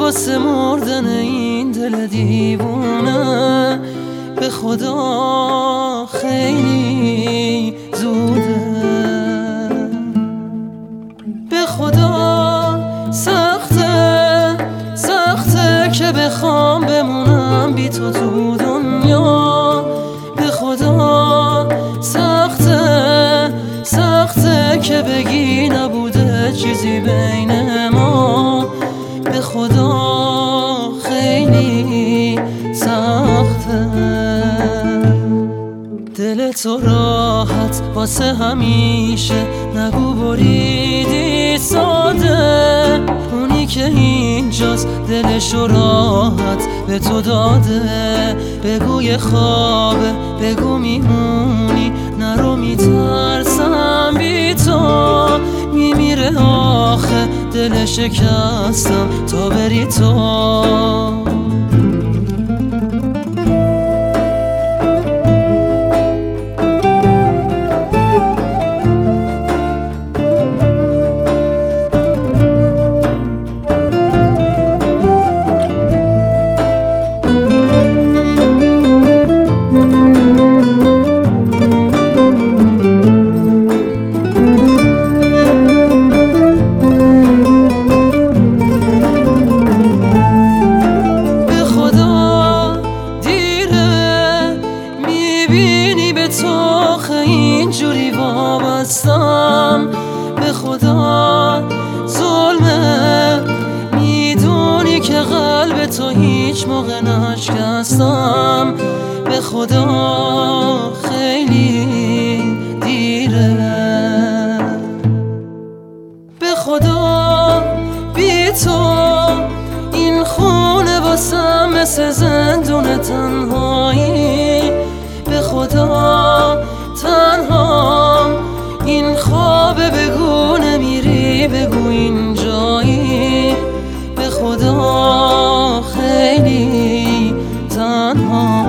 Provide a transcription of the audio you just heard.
واسه مردن این دل دیوونه به خدا خیلی زوده. به خدا سخته که بخوام بمونم بی تو تو دنیا. به خدا سخته که بگی نبوده چیزی بین ما. به خدا خیلی سخته. دل تو راحت واسه همیشه نگو بریدی ساده. اونی که اینجاست دلشو راحت به تو داده. بگو یه خوابه، بگو میمونی، نرو میترسم بی تو. میمیره آخه دل شکستم تا بری تو. اینجوری وابستم به خدا ظلمه. میدونی که قلب تو هیچ موقع نشکستم. به خدا خیلی دیره. به خدا بی تو این خونه واسم مثل زندون تنهایی. به خدا تنهام این خوابه، بگو نمیری، بگو اینجایی. به خدا خیلی تنهام.